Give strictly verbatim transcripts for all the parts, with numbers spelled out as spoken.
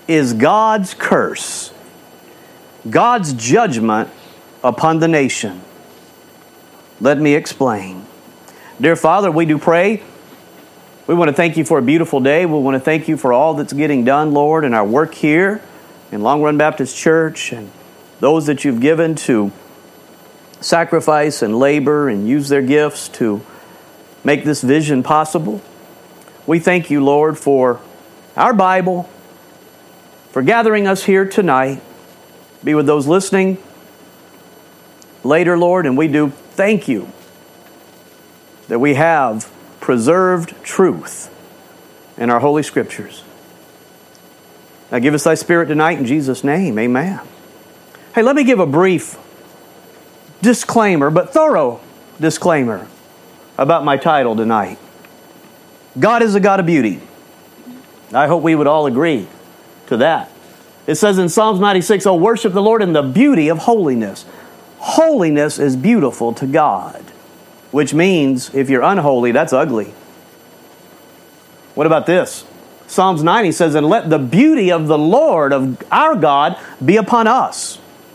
is God's curse, God's judgment upon the nation. Let me explain. Dear Father, we do pray. We want to thank you for a beautiful day. We want to thank you for all that's getting done, Lord, in our work here in Long Run Baptist Church, and those that you've given to sacrifice and labor and use their gifts to make this vision possible. We thank you, Lord, for our Bible, for gathering us here tonight. Be with those listening later, Lord, and we do thank you that we have preserved truth in our Holy Scriptures. Now give us thy Spirit tonight in Jesus' name, amen. Hey, let me give a brief disclaimer, but thorough disclaimer about my title tonight. God is a God of beauty. I hope we would all agree to that. It says in Psalms ninety-six, "Oh, worship the Lord in the beauty of holiness." Holiness is beautiful to God, which means if you're unholy, that's ugly. What about this? Psalms ninety says, "And let the beauty of the Lord, of our God, be upon us."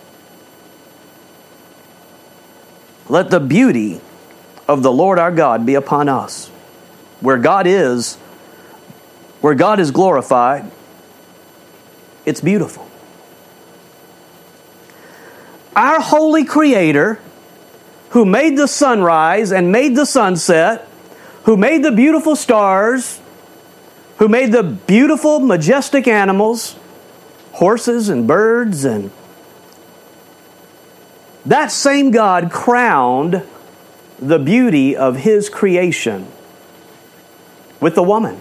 Let the beauty of the Lord our God be upon us. Where God is, where God is glorified, it's beautiful. Our holy Creator, who made the sunrise and made the sunset, who made the beautiful stars, who made the beautiful, majestic animals, horses and birds, and that same God crowned the beauty of His creation with the woman.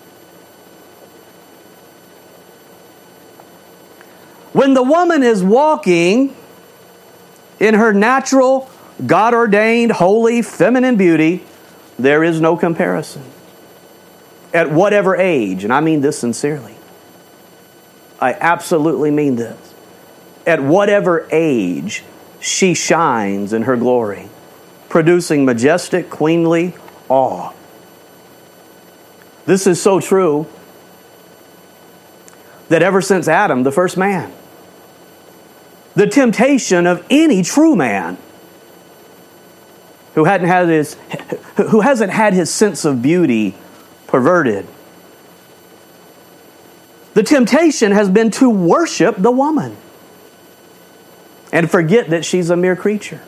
When the woman is walking in her natural, God-ordained, holy, feminine beauty, there is no comparison. At whatever age, and I mean this sincerely. I absolutely mean this. At whatever age, she shines in her glory, producing majestic, queenly awe. This is so true that ever since Adam, the first man, the temptation of any true man who hadn't had his, who hasn't had his sense of beauty perverted, the temptation has been to worship the woman and forget that she's a mere creature.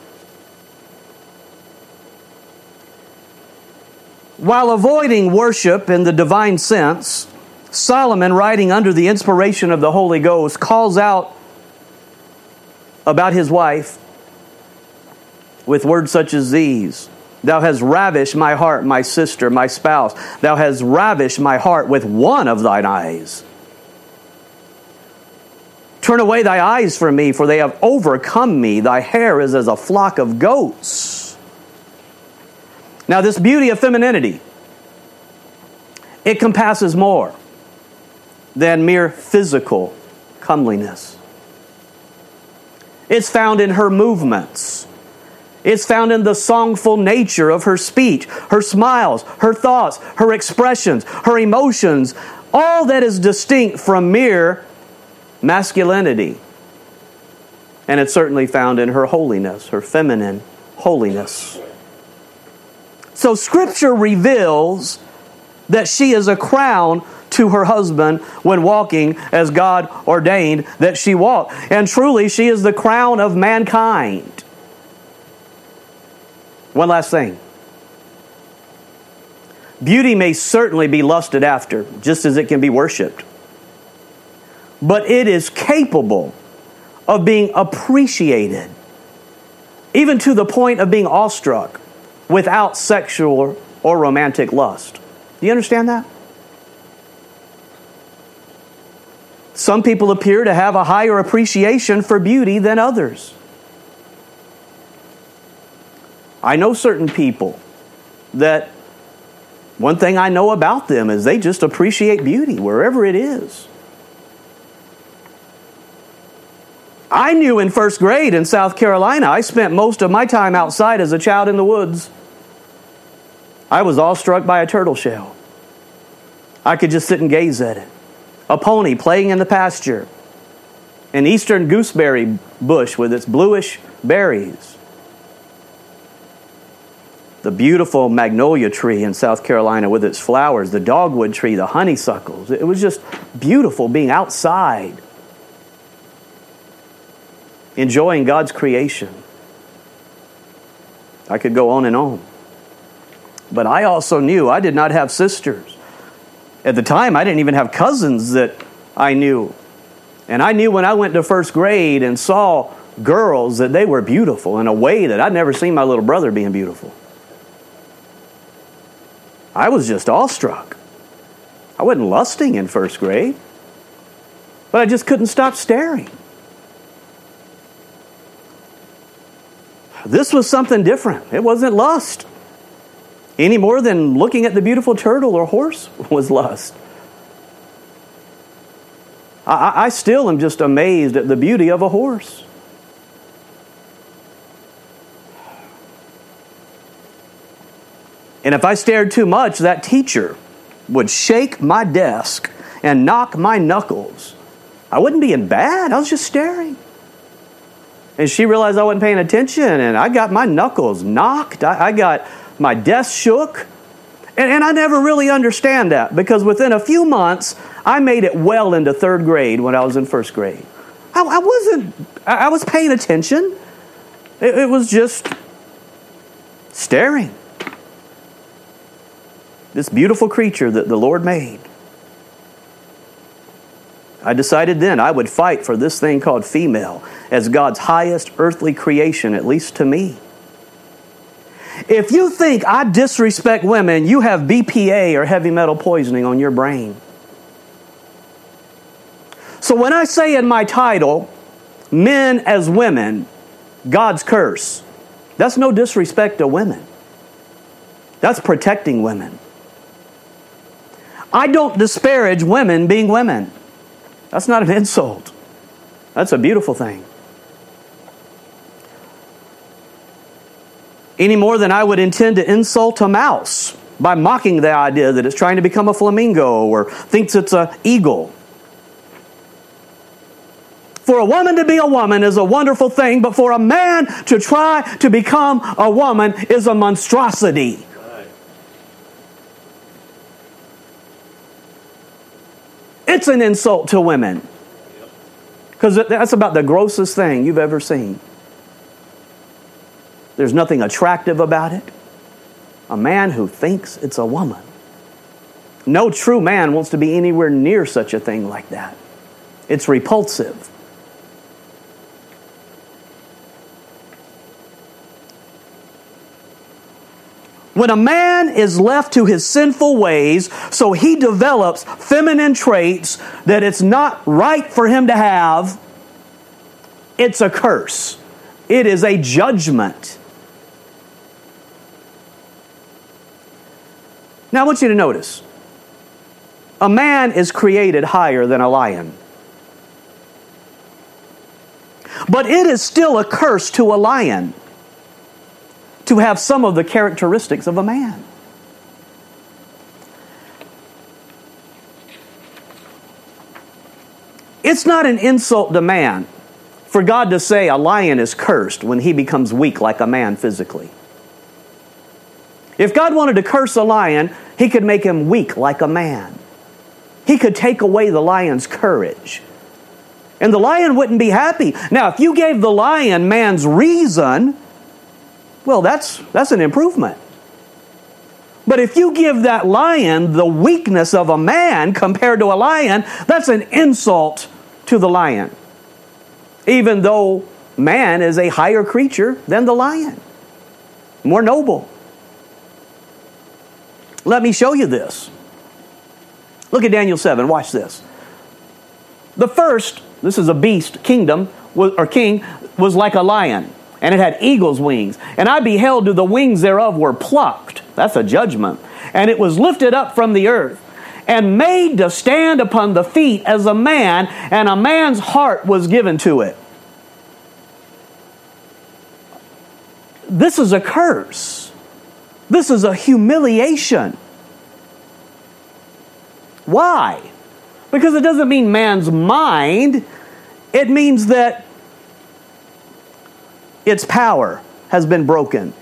While avoiding worship in the divine sense, Solomon, writing under the inspiration of the Holy Ghost, calls out about his wife with words such as these: "Thou hast ravished my heart, my sister, my spouse. Thou hast ravished my heart with one of thine eyes. Turn away thy eyes from me, for they have overcome me. Thy hair is as a flock of goats." Now, this beauty of femininity, it compasses more than mere physical comeliness. It's found in her movements. It's found in the songful nature of her speech, her smiles, her thoughts, her expressions, her emotions, all that is distinct from mere masculinity. And it's certainly found in her holiness, her feminine holiness. So Scripture reveals that she is a crown to her husband when walking as God ordained that she walk. And truly, she is the crown of mankind. One last thing. Beauty may certainly be lusted after, just as it can be worshipped. But it is capable of being appreciated, even to the point of being awestruck, without sexual or romantic lust. Do you understand that? Some people appear to have a higher appreciation for beauty than others. I know certain people that one thing I know about them is they just appreciate beauty wherever it is. I knew in first grade in South Carolina, I spent most of my time outside as a child in the woods. I was awestruck by a turtle shell. I could just sit and gaze at it. a pony playing in the pasture, an eastern gooseberry bush with its bluish berries, the beautiful magnolia tree in South Carolina with its flowers, the dogwood tree, the honeysuckles. It was just beautiful being outside, enjoying God's creation. I could go on and on. But I also knew I did not have sisters. At the time, I didn't even have cousins that I knew. And I knew when I went to first grade and saw girls that they were beautiful in a way that I'd never seen my little brother being beautiful. I was just awestruck. I wasn't lusting in first grade, but I just couldn't stop staring. This was something different. It wasn't lust, any more than looking at the beautiful turtle or horse was lust. I, I still am just amazed at the beauty of a horse. And if I stared too much, that teacher would shake my desk and knock my knuckles. I wasn't being bad. I was just staring. And she realized I wasn't paying attention, and I got my knuckles knocked. I, I got my desk shook. And, and I never really understand that, because within a few months, I made it well into third grade when I was in first grade. I, I wasn't, I, I was paying attention. It, it was just staring. This beautiful creature that the Lord made. I decided then I would fight for this thing called female as God's highest earthly creation, at least to me. If you think I disrespect women, you have B P A or heavy metal poisoning on your brain. So when I say in my title, Men as Women, God's Curse, that's no disrespect to women. That's protecting women. I don't disparage women being women. That's not an insult. That's a beautiful thing. Any more than I would intend to insult a mouse by mocking the idea that it's trying to become a flamingo or thinks it's an eagle. For a woman to be a woman is a wonderful thing, but for a man to try to become a woman is a monstrosity. It's an insult to women. Because that's about the grossest thing you've ever seen. There's nothing attractive about it. A man who thinks it's a woman. No true man wants to be anywhere near such a thing like that. It's repulsive. When a man is left to his sinful ways, so he develops feminine traits that it's not right for him to have, it's a curse. It is a judgment. Now I want you to notice, a man is created higher than a lion. But it is still a curse to a lion to have some of the characteristics of a man. It's not an insult to man for God to say a lion is cursed when he becomes weak like a man physically. If God wanted to curse a lion, he could make him weak like a man. He could take away the lion's courage. And the lion wouldn't be happy. Now, if you gave the lion man's reason, well, that's that's an improvement. But if you give that lion the weakness of a man compared to a lion, that's an insult to the lion. Even though man is a higher creature than the lion. More noble. Let me show you this. Look at Daniel seven. Watch this. The first, this is a beast, kingdom, or king, was like a lion. And it had eagle's wings. And I beheld till the wings thereof were plucked. That's a judgment. And it was lifted up from the earth, and made to stand upon the feet as a man, and a man's heart was given to it. This is a curse. This is a humiliation. Why? Because it doesn't mean man's mind. It means that its power has been broken.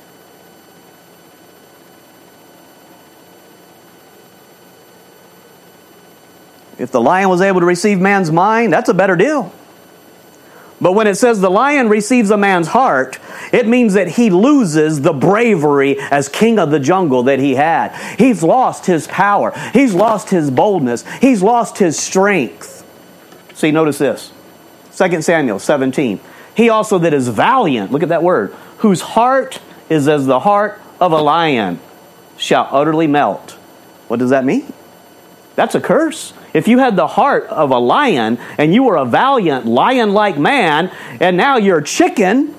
If the lion was able to receive man's mind, that's a better deal. But when it says the lion receives a man's heart, it means that he loses the bravery as king of the jungle that he had. He's lost his power. He's lost his boldness. He's lost his strength. See, notice this. Second Samuel seventeen. He also that is valiant, look at that word, whose heart is as the heart of a lion, shall utterly melt. What does that mean? That's a curse. If you had the heart of a lion and you were a valiant lion-like man and now you're a chicken,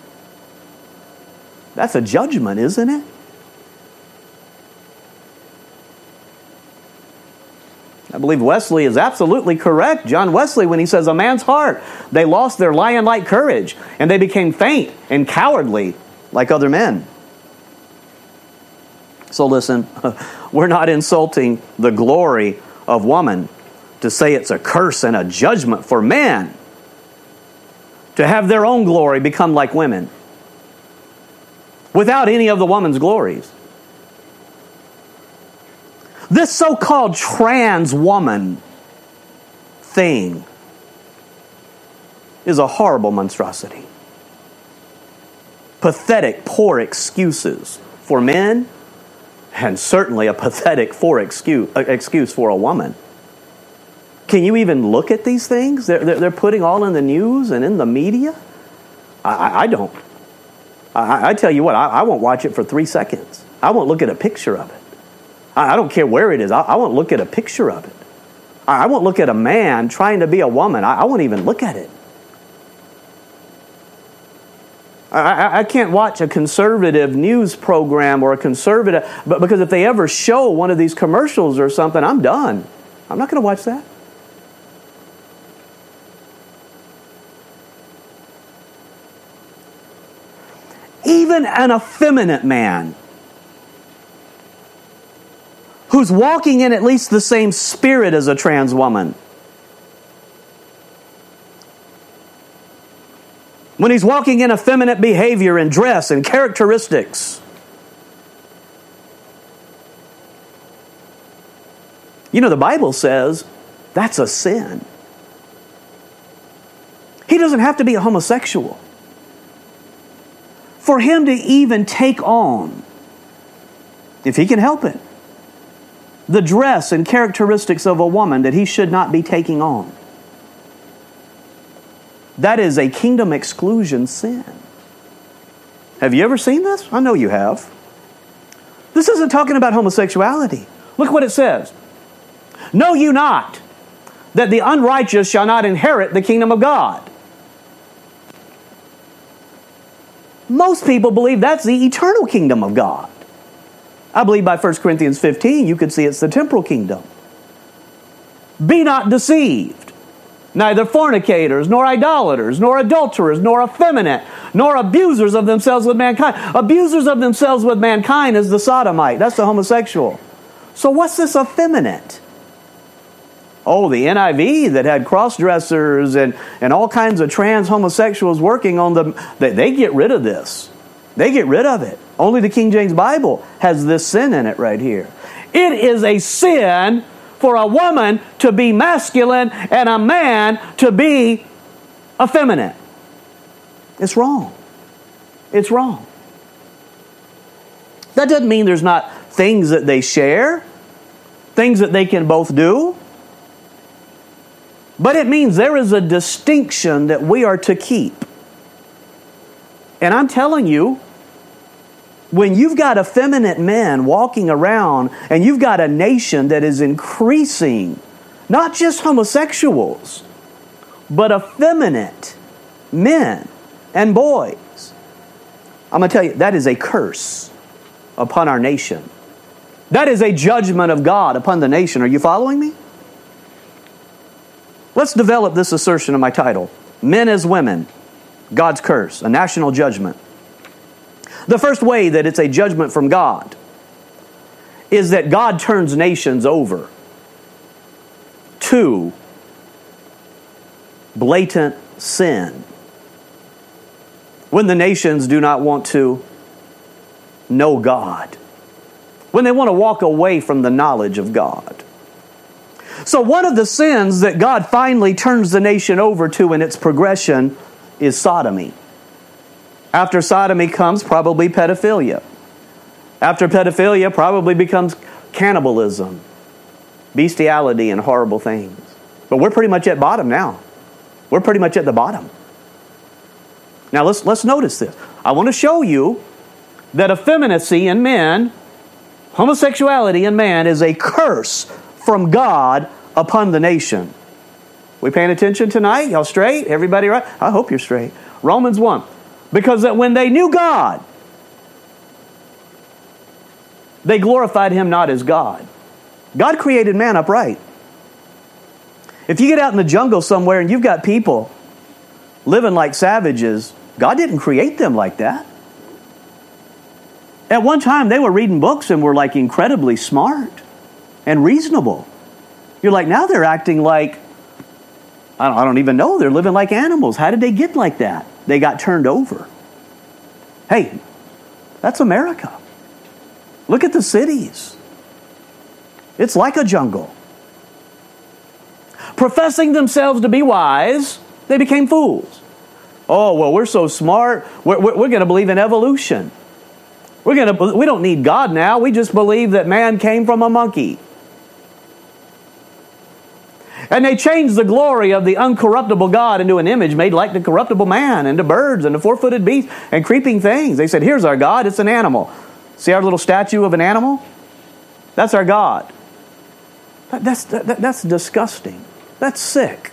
that's a judgment, isn't it? I believe Wesley is absolutely correct. John Wesley, when he says a man's heart, they lost their lion-like courage and they became faint and cowardly like other men. So listen, we're not insulting the glory of woman to say it's a curse and a judgment for men to have their own glory become like women without any of the woman's glories. This so-called trans woman thing is a horrible monstrosity. Pathetic, poor excuses for men, and certainly a pathetic for excuse, excuse for a woman. Can you even look at these things? They're, they're, they're putting all in the news and in the media? I, I, I don't. I, I tell you what, I, I won't watch it for three seconds. I won't look at a picture of it. I, I don't care where it is. I, I won't look at a picture of it. I, I won't look at a man trying to be a woman. I, I won't even look at it. I, I can't watch a conservative news program or a conservative, but because if they ever show one of these commercials or something, I'm done. I'm not going to watch that. Even an effeminate man who's walking in at least the same spirit as a trans woman, when he's walking in effeminate behavior and dress and characteristics, you know, the Bible says that's a sin. He doesn't have to be a homosexual for him to even take on, if he can help it, the dress and characteristics of a woman that he should not be taking on. That is a kingdom exclusion sin. Have you ever seen this? I know you have. This isn't talking about homosexuality. Look what it says. Know you not that the unrighteous shall not inherit the kingdom of God? Most people believe that's the eternal kingdom of God. I believe by First Corinthians fifteen you could see it's the temporal kingdom. Be not deceived. Neither fornicators, nor idolaters, nor adulterers, nor effeminate, nor abusers of themselves with mankind. Abusers of themselves with mankind is the sodomite. That's the homosexual. So what's this effeminate? Oh, the N I V that had cross-dressers and, and all kinds of trans homosexuals working on them, they, they get rid of this. They get rid of it. Only the King James Bible has this sin in it right here. It is a sin for a woman to be masculine and a man to be effeminate. It's wrong. It's wrong. That doesn't mean there's not things that they share, things that they can both do. But it means there is a distinction that we are to keep. And I'm telling you, when you've got effeminate men walking around and you've got a nation that is increasing, not just homosexuals, but effeminate men and boys, I'm going to tell you, that is a curse upon our nation. That is a judgment of God upon the nation. Are you following me? Let's develop this assertion of my title. Men as women, God's curse, a national judgment. The first way that it's a judgment from God is that God turns nations over to blatant sin. When the nations do not want to know God. When they want to walk away from the knowledge of God. So one of the sins that God finally turns the nation over to in its progression is sodomy. After sodomy comes probably pedophilia. After pedophilia probably becomes cannibalism, bestiality, and horrible things. But we're pretty much at bottom now. We're pretty much at the bottom. Now let's let's notice this. I want to show you that effeminacy in men, homosexuality in man, is a curse from God upon the nation. We paying attention tonight? Y'all straight? Everybody right? I hope you're straight. Romans one. Because that when they knew God, they glorified Him not as God. God created man upright. If you get out in the jungle somewhere and you've got people living like savages, God didn't create them like that. At one time, they were reading books and were like incredibly smart and reasonable. You're like, now they're acting like, I don't, I don't even know, they're living like animals. How did they get like that? They got turned over. Hey, that's America. Look at the cities. It's like a jungle. Professing themselves to be wise, they became fools. Oh, well, we're so smart. We're, we're, we're going to believe in evolution. We're going to. We don't need God now. We just believe that man came from a monkey. And they changed the glory of the uncorruptible God into an image made like the corruptible man, and to birds, and to four-footed beasts, and creeping things. They said, here's our God. It's an animal. See our little statue of an animal? That's our God. That, that's, that, that's disgusting. That's sick.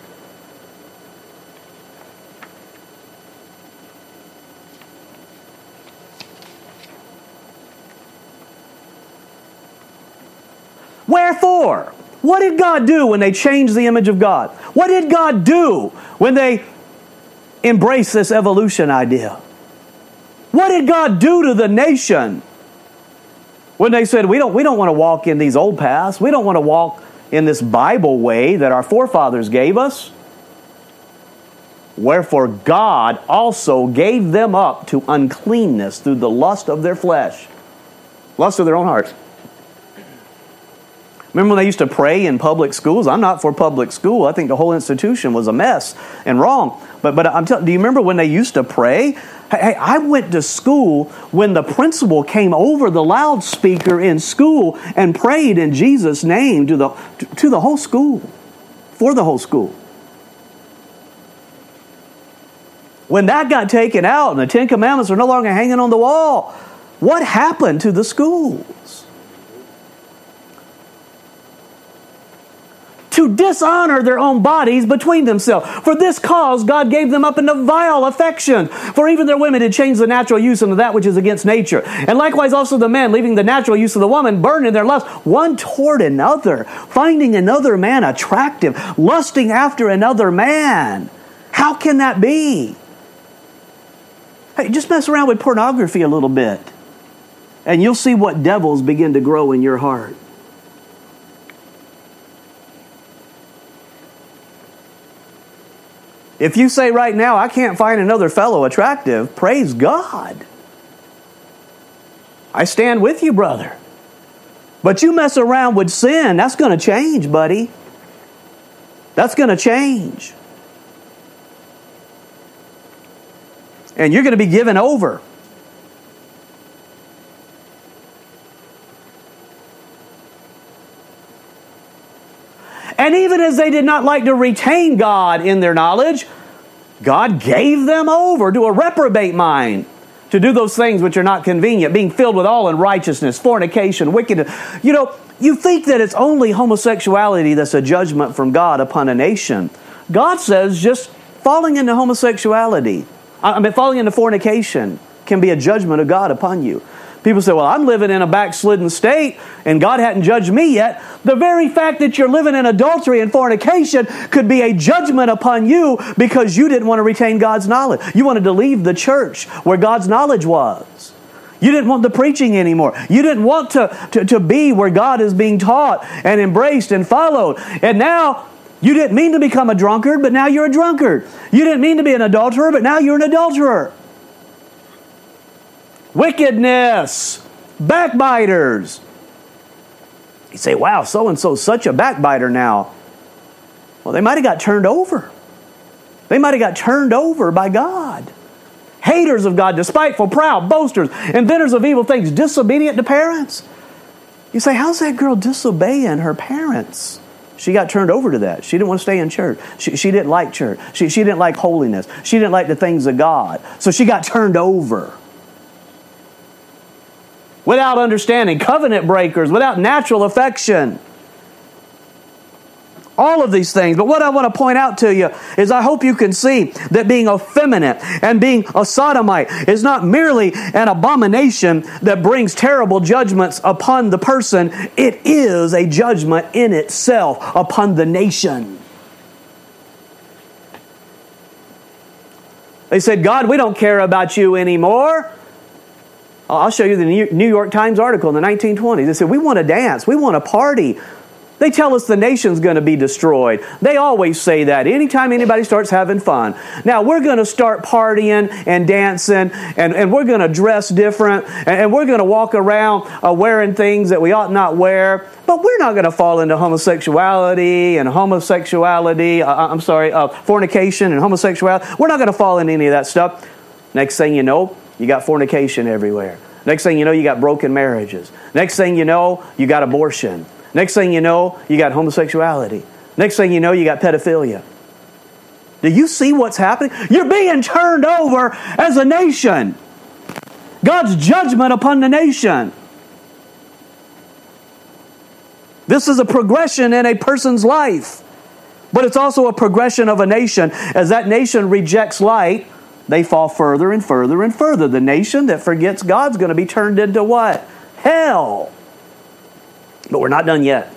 Wherefore? What did God do when they changed the image of God? What did God do when they embraced this evolution idea? What did God do to the nation when they said, we don't, we don't want to walk in these old paths. We don't want to walk in this Bible way that our forefathers gave us? Wherefore God also gave them up to uncleanness through the lust of their flesh. Lust of their own hearts. Remember when they used to pray in public schools? I'm not for public school. I think the whole institution was a mess and wrong. But but I'm telling. Do you remember when they used to pray? Hey, hey, I went to school when the principal came over the loudspeaker in school and prayed in Jesus' name to the to, to the whole school, for the whole school. When that got taken out and the Ten Commandments are no longer hanging on the wall, what happened to the schools? To dishonor their own bodies between themselves. For this cause God gave them up into vile affection. For even their women had changed the natural use into that which is against nature. And likewise also the men, leaving the natural use of the woman, burned in their lust one toward another, finding another man attractive, lusting after another man. How can that be? Hey, just mess around with pornography a little bit, and you'll see what devils begin to grow in your heart. If you say right now, I can't find another fellow attractive, praise God. I stand with you, brother. But you mess around with sin, that's going to change, buddy. That's going to change. And you're going to be given over. And even as they did not like to retain God in their knowledge, God gave them over to a reprobate mind to do those things which are not convenient, being filled with all unrighteousness, fornication, wickedness. You know, you think that it's only homosexuality that's a judgment from God upon a nation. God says just falling into homosexuality, I mean falling into fornication, can be a judgment of God upon you. People say, well, I'm living in a backslidden state and God hadn't judged me yet. The very fact that you're living in adultery and fornication could be a judgment upon you because you didn't want to retain God's knowledge. You wanted to leave the church where God's knowledge was. You didn't want the preaching anymore. You didn't want to, to, to be where God is being taught and embraced and followed. And now You didn't mean to become a drunkard, but now you're a drunkard. You didn't mean to be an adulterer, but now you're an adulterer. Wickedness, backbiters. You say, wow, so-and-so's such a backbiter now. Well, they might have got turned over. They might have got turned over by God. Haters of God, despiteful, proud, boasters, inventors of evil things, disobedient to parents. You say, how's that girl disobeying her parents? She got turned over to that. She didn't want to stay in church. She, she didn't like church. She, she didn't like holiness. She didn't like the things of God. So she got turned over. Without understanding, covenant breakers, without natural affection. All of these things. But what I want to point out to you is I hope you can see that being effeminate and being a sodomite is not merely an abomination that brings terrible judgments upon the person. It is a judgment in itself upon the nation. They said, God, we don't care about you anymore. I'll show you the New York Times article in the nineteen twenties. They said, we want to dance. We want to party. They tell us the nation's going to be destroyed. They always say that anytime anybody starts having fun. Now, we're going to start partying and dancing, and, and we're going to dress different, and, and we're going to walk around uh, wearing things that we ought not wear. But we're not going to fall into homosexuality and homosexuality, uh, I'm sorry, uh, fornication and homosexuality. We're not going to fall into any of that stuff. Next thing you know, you got fornication everywhere. Next thing you know, you got broken marriages. Next thing you know, you got abortion. Next thing you know, you got homosexuality. Next thing you know, you got pedophilia. Do you see what's happening? You're being turned over as a nation. God's judgment upon the nation. This is a progression in a person's life. But it's also a progression of a nation. As that nation rejects light, they fall further and further and further. The nation that forgets God's going to be turned into what? Hell. But we're not done yet.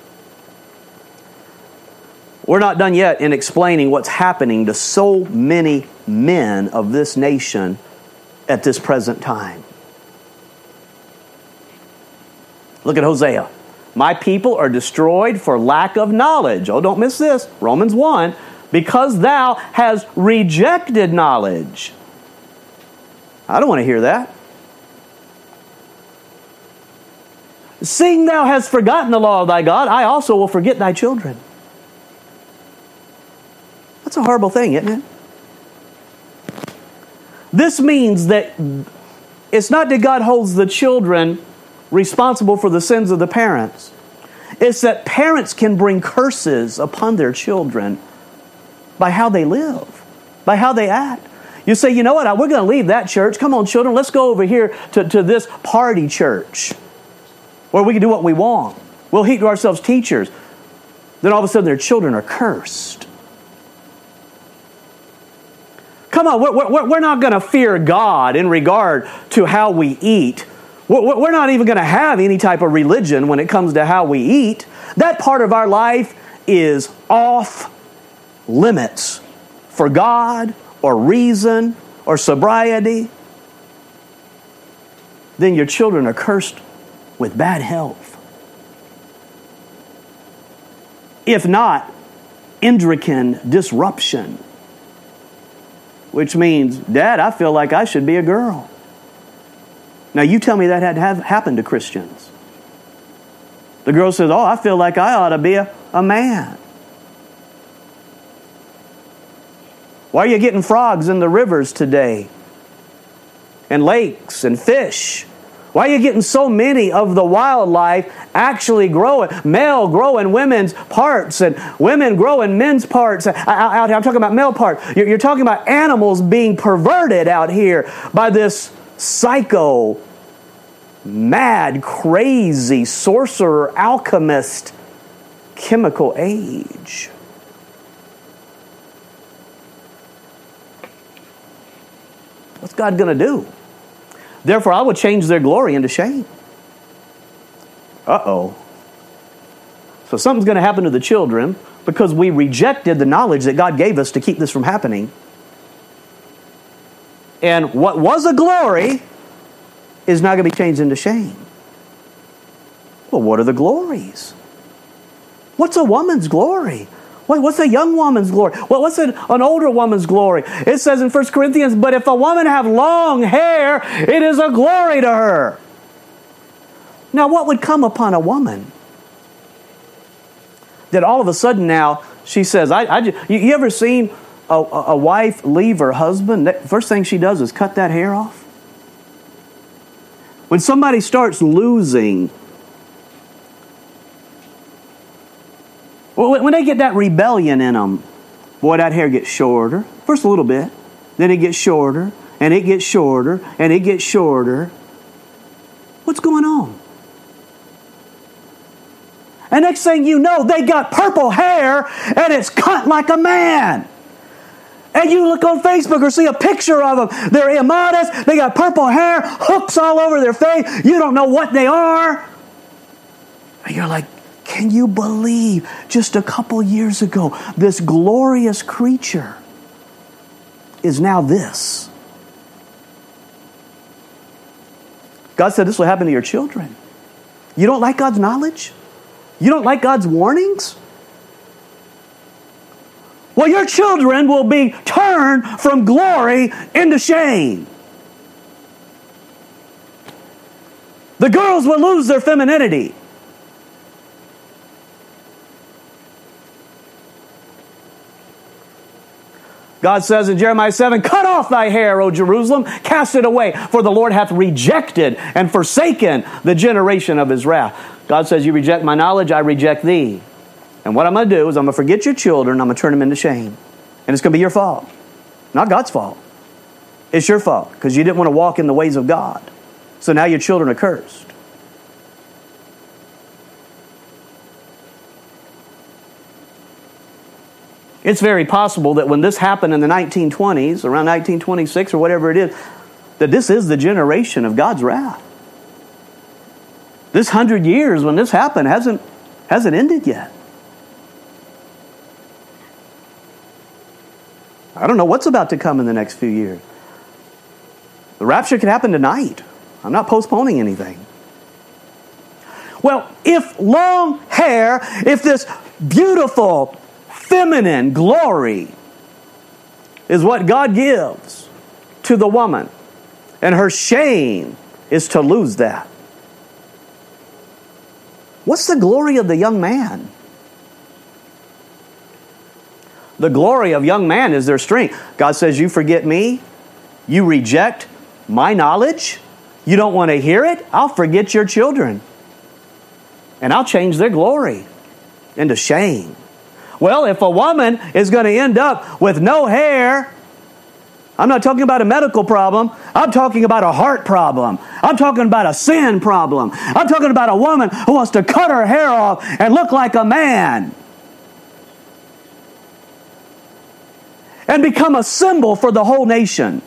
We're not done yet in explaining what's happening to so many men of this nation at this present time. Look at Hosea. My people are destroyed for lack of knowledge. Oh, don't miss this. Romans one. Because thou hast rejected knowledge. I don't want to hear that. Seeing thou hast forgotten the law of thy God, I also will forget thy children. That's a horrible thing, isn't it? This means that it's not that God holds the children responsible for the sins of the parents. It's that parents can bring curses upon their children by how they live, by how they act. You say, you know what, we're going to leave that church. Come on, children, let's go over here to, to this party church where we can do what we want. We'll heap to ourselves teachers. Then all of a sudden their children are cursed. Come on, we're, we're not going to fear God in regard to how we eat. We're not even going to have any type of religion when it comes to how we eat. That part of our life is off limits for God or reason or sobriety. Then your children are cursed with bad health. If not, endocrine disruption. Which means, Dad, I feel like I should be a girl. Now you tell me that had have happened to Christians. The girl says, oh, I feel like I ought to be a, a man. Why are you getting frogs in the rivers today? And lakes and fish? Why are you getting so many of the wildlife actually growing? Male growing women's parts and women growing men's parts. Out here, I'm talking about male parts. You're talking about animals being perverted out here by this psycho, mad, crazy, sorcerer, alchemist, chemical age. What's God going to do? Therefore, I will change their glory into shame. Uh-oh. So something's going to happen to the children because we rejected the knowledge that God gave us to keep this from happening. And what was a glory is now going to be changed into shame. Well, what are the glories? What's a woman's glory? What, what's a young woman's glory? What, what's an, an older woman's glory? It says in First Corinthians, but if a woman have long hair, it is a glory to her. Now, what would come upon a woman that all of a sudden now she says, I, I just, you, you ever seen a, a wife leave her husband? The first thing she does is cut that hair off. When somebody starts losing, when they get that rebellion in them, boy, that hair gets shorter. First a little bit, then it gets shorter, and it gets shorter, and it gets shorter. What's going on? And next thing you know, they got purple hair, and it's cut like a man. And you look on Facebook or see a picture of them. They're immodest. They got purple hair, hooks all over their face. You don't know what they are. And you're like, can you believe just a couple years ago, this glorious creature is now this? God said this will happen to your children. You don't like God's knowledge? You don't like God's warnings? Well, your children will be turned from glory into shame. The girls will lose their femininity. God says in Jeremiah seven, cut off thy hair, O Jerusalem, cast it away, for the Lord hath rejected and forsaken the generation of his wrath. God says, you reject my knowledge, I reject thee. And what I'm going to do is I'm going to forget your children, I'm going to turn them into shame. And it's going to be your fault. Not God's fault. It's your fault because you didn't want to walk in the ways of God. So now your children are cursed. It's very possible that when this happened in the nineteen twenties, around nineteen twenty-six or whatever it is, that this is the generation of God's wrath. This hundred years when this happened hasn't, hasn't ended yet. I don't know what's about to come in the next few years. The rapture could happen tonight. I'm not postponing anything. Well, if long hair, if this beautiful, feminine glory is what God gives to the woman, and her shame is to lose that, what's the glory of the young man? The glory of young man is their strength. God says, you forget me, you reject my knowledge, you don't want to hear it, I'll forget your children. And I'll change their glory into shame. Well, if a woman is going to end up with no hair, I'm not talking about a medical problem. I'm talking about a heart problem. I'm talking about a sin problem. I'm talking about a woman who wants to cut her hair off and look like a man. And become a symbol for the whole nation.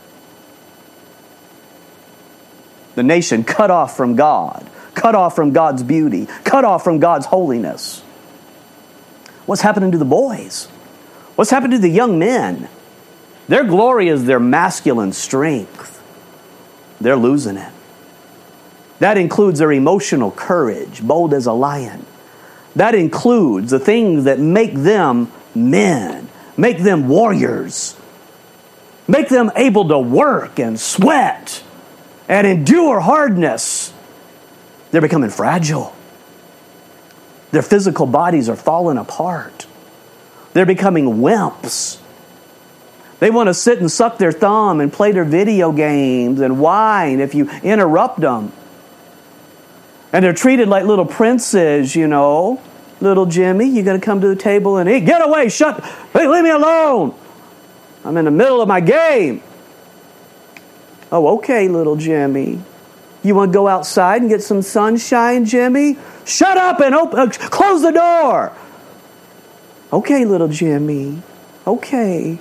The nation cut off from God. Cut off from God's beauty. Cut off from God's holiness. What's happening to the boys? What's happening to the young men? Their glory is their masculine strength. They're losing it. That includes their emotional courage, bold as a lion. That includes the things that make them men, make them warriors, make them able to work and sweat and endure hardness. They're becoming fragile. Their physical bodies are falling apart. They're becoming wimps. They want to sit and suck their thumb and play their video games and whine if you interrupt them. And they're treated like little princes, you know. Little Jimmy, you got to come to the table and eat. Get away, shut, hey, leave me alone. I'm in the middle of my game. Oh, okay, little Jimmy. You want to go outside and get some sunshine, Jimmy? Shut up and open, uh, close the door. Okay, little Jimmy. Okay.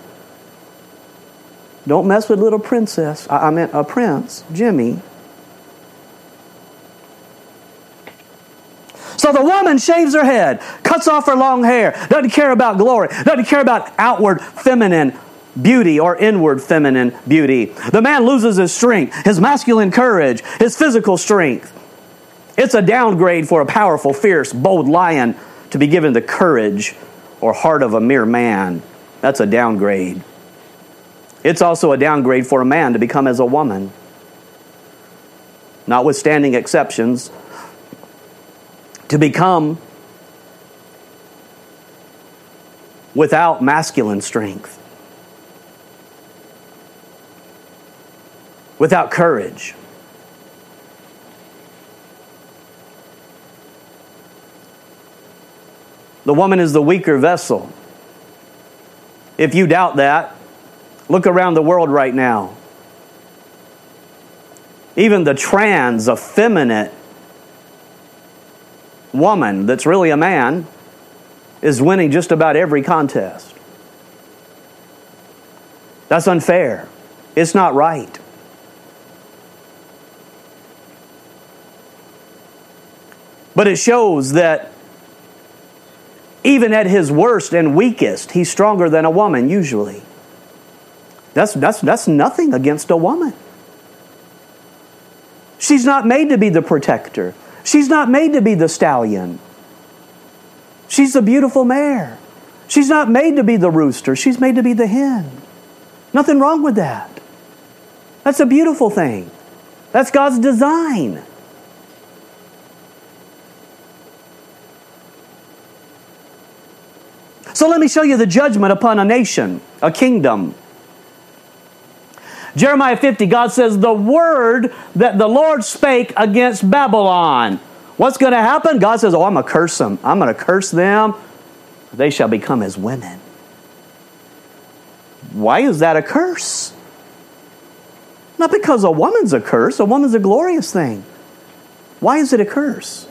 Don't mess with little princess. I, I meant a prince, Jimmy. So the woman shaves her head, cuts off her long hair, doesn't care about glory, doesn't care about outward feminine beauty or inward feminine beauty. The man loses his strength, his masculine courage, his physical strength. It's a downgrade for a powerful, fierce, bold lion to be given the courage or heart of a mere man. That's a downgrade. It's also a downgrade for a man to become as a woman. Notwithstanding exceptions, to become without masculine strength, without courage. The woman is the weaker vessel. If you doubt that, look around the world right now. Even the trans, effeminate woman that's really a man is winning just about every contest. That's unfair. It's not right. But it shows that even at his worst and weakest, he's stronger than a woman usually. That's, that's, that's nothing against a woman. She's not made to be the protector. She's not made to be the stallion. She's the beautiful mare. She's not made to be the rooster. She's made to be the hen. Nothing wrong with that. That's a beautiful thing. That's God's design. So let me show you the judgment upon a nation, a kingdom. Jeremiah fifty, God says, the word that the Lord spake against Babylon. What's going to happen? God says, oh, I'm going to curse them. I'm going to curse them. They shall become as women. Why is that a curse? Not because a woman's a curse. A woman's a glorious thing. Why is it a curse?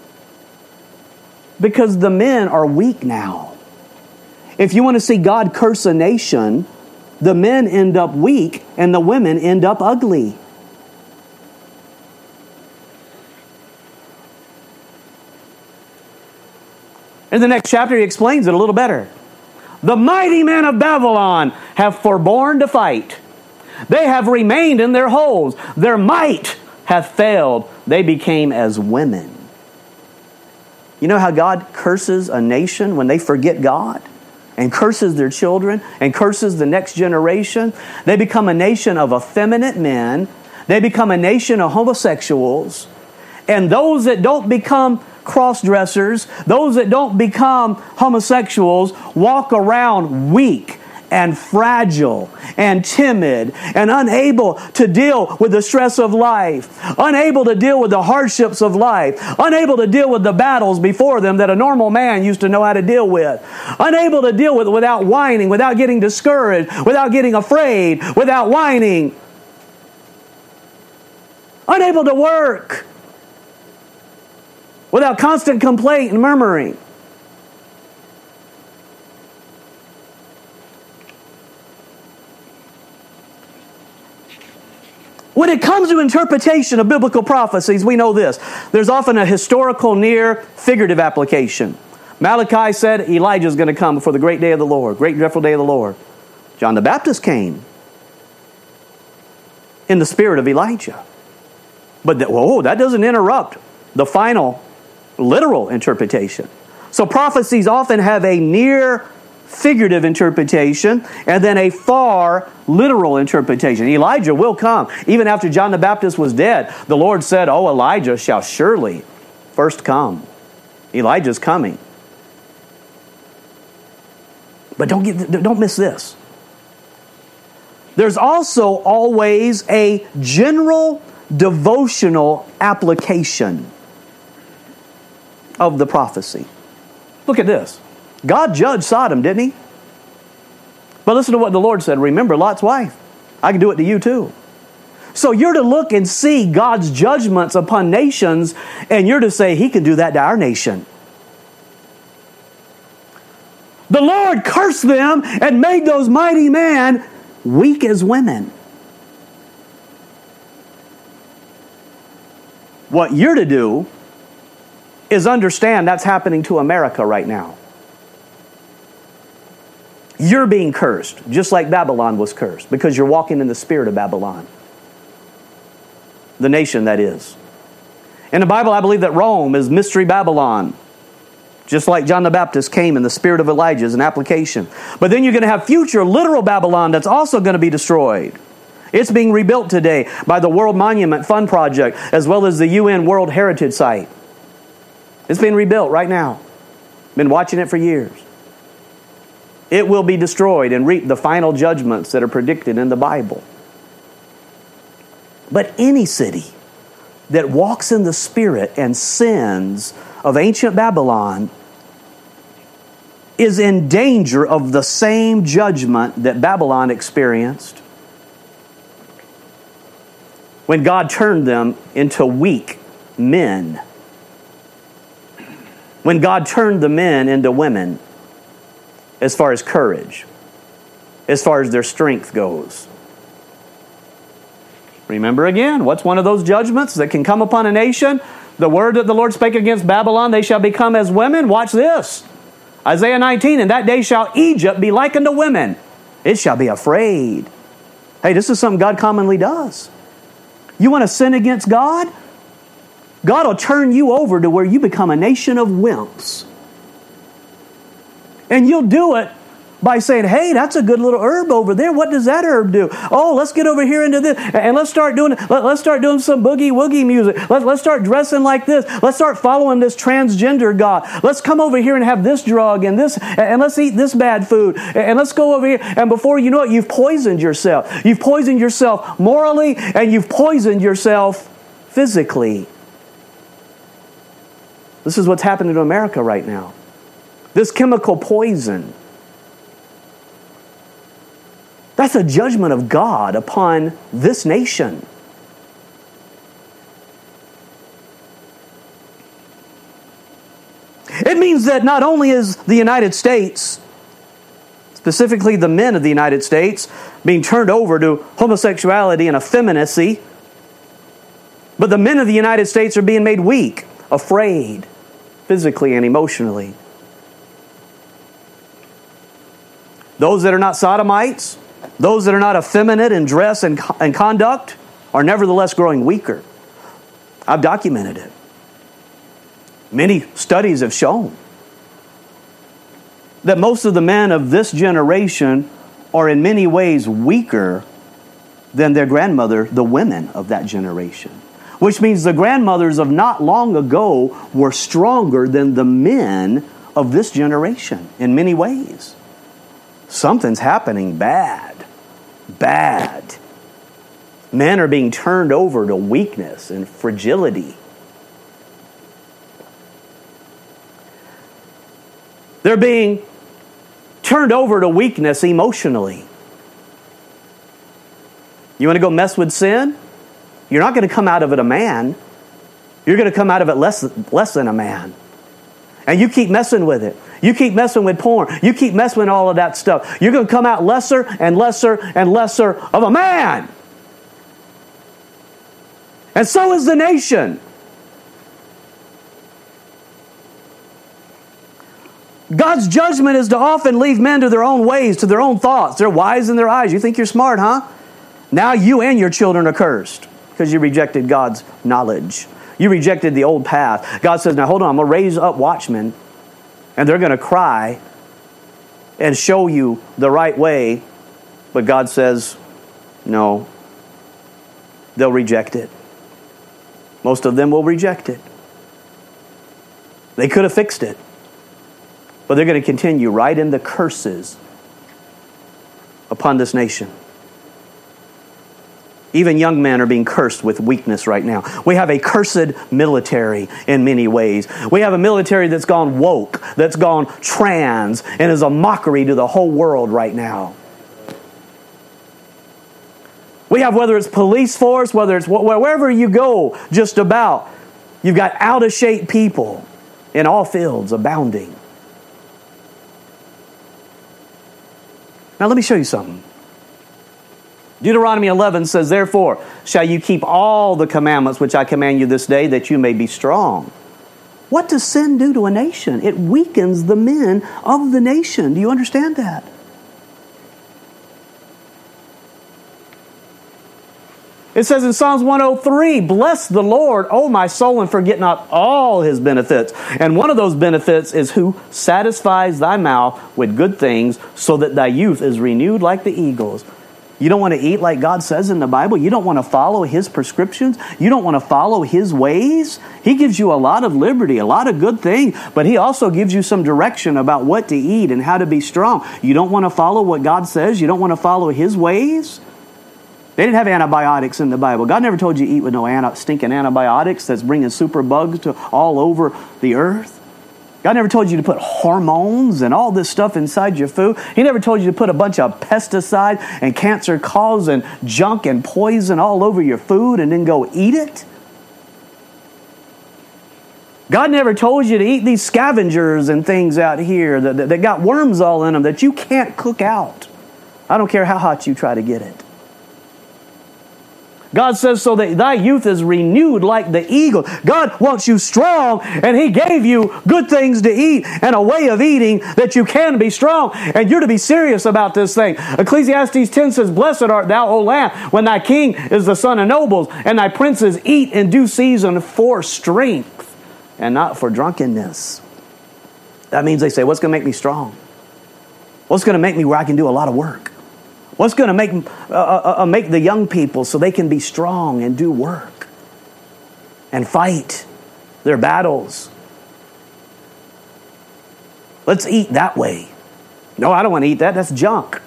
Because the men are weak now. If you want to see God curse a nation, the men end up weak and the women end up ugly. In the next chapter, he explains it a little better. The mighty men of Babylon have forborne to fight. They have remained in their holes. Their might hath failed. They became as women. You know how God curses a nation when they forget God? And curses their children, and curses the next generation. They become a nation of effeminate men. They become a nation of homosexuals. And those that don't become cross-dressers, those that don't become homosexuals, walk around weak and fragile and timid and unable to deal with the stress of life, unable to deal with the hardships of life, unable to deal with the battles before them that a normal man used to know how to deal with, unable to deal with it without whining, without getting discouraged, without getting afraid, without whining, unable to work, without constant complaint and murmuring. When it comes to interpretation of biblical prophecies, we know this. There's often a historical, near, figurative application. Malachi said Elijah is going to come before the great day of the Lord, great dreadful day of the Lord. John the Baptist came in the spirit of Elijah. But that, whoa, that doesn't interrupt the final literal interpretation. So prophecies often have a near figurative interpretation and then a far literal interpretation. Elijah will come. Even after John the Baptist was dead, the Lord said, oh, Elijah shall surely first come. Elijah's coming. But don't get, don't miss this. There's also always a general devotional application of the prophecy. Look at this. God judged Sodom, didn't he? But listen to what the Lord said. Remember Lot's wife. I can do it to you too. So you're to look and see God's judgments upon nations, and you're to say, he can do that to our nation. The Lord cursed them and made those mighty men weak as women. What you're to do is understand that's happening to America right now. You're being cursed, just like Babylon was cursed, because you're walking in the spirit of Babylon. The nation, that is. In the Bible, I believe that Rome is Mystery Babylon. Just like John the Baptist came in the spirit of Elijah as an application. But then you're going to have future literal Babylon that's also going to be destroyed. It's being rebuilt today by the World Monument Fund Project as well as the U N World Heritage Site. It's being rebuilt right now. Been watching it for years. It will be destroyed and reap the final judgments that are predicted in the Bible. But any city that walks in the spirit and sins of ancient Babylon is in danger of the same judgment that Babylon experienced when God turned them into weak men. When God turned the men into women as far as courage, as far as their strength goes. Remember again, what's one of those judgments that can come upon a nation? The word that the Lord spake against Babylon, they shall become as women. Watch this. Isaiah nineteen, in that day shall Egypt be likened to women. It shall be afraid. Hey, this is something God commonly does. You want to sin against God? God will turn you over to where you become a nation of wimps. And you'll do it by saying, hey, that's a good little herb over there. What does that herb do? Oh, let's get over here into this. And let's start doing let, let's start doing some boogie woogie music. Let, let's start dressing like this. Let's start following this transgender God. Let's come over here and have this drug and this, and let's eat this bad food. And let's go over here. And before you know it, you've poisoned yourself. You've poisoned yourself morally, and you've poisoned yourself physically. This is what's happening to America right now. This chemical poison. That's a judgment of God upon this nation. It means that not only is the United States, specifically the men of the United States, being turned over to homosexuality and effeminacy, but the men of the United States are being made weak, afraid, physically and emotionally. Those that are not sodomites, those that are not effeminate in dress and, and conduct, are nevertheless growing weaker. I've documented it. Many studies have shown that most of the men of this generation are in many ways weaker than their grandmother, the women of that generation. Which means the grandmothers of not long ago were stronger than the men of this generation in many ways. Something's happening bad. Bad. Men are being turned over to weakness and fragility. They're being turned over to weakness emotionally. You want to go mess with sin? You're not going to come out of it a man. You're going to come out of it less, less than a man. And you keep messing with it. You keep messing with porn. You keep messing with all of that stuff. You're going to come out lesser and lesser and lesser of a man. And so is the nation. God's judgment is to often leave men to their own ways, to their own thoughts. They're wise in their eyes. You think you're smart, huh? Now you and your children are cursed because you rejected God's knowledge. You rejected the old path. God says, now hold on, I'm going to raise up watchmen, and they're going to cry and show you the right way. But God says, no, they'll reject it. Most of them will reject it. They could have fixed it. But they're going to continue right in the curses upon this nation. Even young men are being cursed with weakness right now. We have a cursed military in many ways. We have a military that's gone woke, that's gone trans, and is a mockery to the whole world right now. We have, whether it's police force, whether it's wherever you go, just about, you've got out-of-shape people in all fields abounding. Now let me show you something. Deuteronomy eleven says, therefore shall you keep all the commandments which I command you this day, that you may be strong. What does sin do to a nation? It weakens the men of the nation. Do you understand that? It says in Psalms one oh three, bless the Lord, O my soul, and forget not all his benefits. And one of those benefits is who satisfies thy mouth with good things, so that thy youth is renewed like the eagles. You don't want to eat like God says in the Bible? You don't want to follow his prescriptions? You don't want to follow his ways? He gives you a lot of liberty, a lot of good things, but he also gives you some direction about what to eat and how to be strong. You don't want to follow what God says? You don't want to follow his ways? They didn't have antibiotics in the Bible. God never told you to eat with no anti- stinking antibiotics that's bringing super bugs to all over the earth. God never told you to put hormones and all this stuff inside your food. He never told you to put a bunch of pesticide and cancer-causing junk and poison all over your food and then go eat it. God never told you to eat these scavengers and things out here that, that, that got worms all in them that you can't cook out. I don't care how hot you try to get it. God says so that thy youth is renewed like the eagle. God wants you strong, and he gave you good things to eat and a way of eating that you can be strong. And you're to be serious about this thing. Ecclesiastes ten says, blessed art thou, O land, when thy king is the son of nobles, and thy princes eat in due season for strength and not for drunkenness. That means they say, what's going to make me strong? What's going to make me where I can do a lot of work? What's going to make, uh, uh, make the young people so they can be strong and do work and fight their battles? Let's eat that way. No, I don't want to eat that. That's junk.